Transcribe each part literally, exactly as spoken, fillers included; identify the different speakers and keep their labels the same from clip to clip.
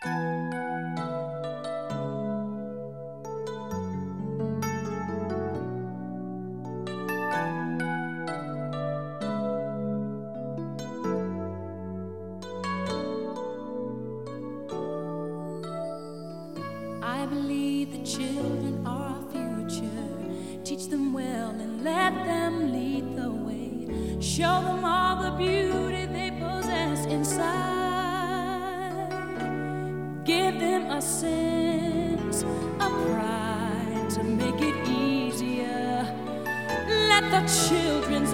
Speaker 1: I believe the children are our future. Teach them well and let them lead the way. Show them all the beauty they possess inside. Give them a sense of pride to make it easier. Let the children's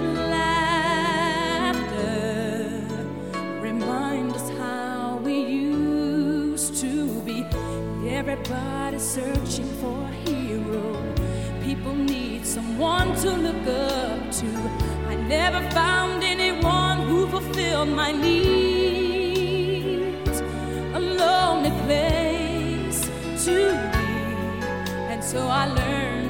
Speaker 1: laughter remind us how we used to be. Everybody's searching for a hero. People need someone to look up to. I never found anyone who fulfilled my needs. A lonely place to be, and so I learned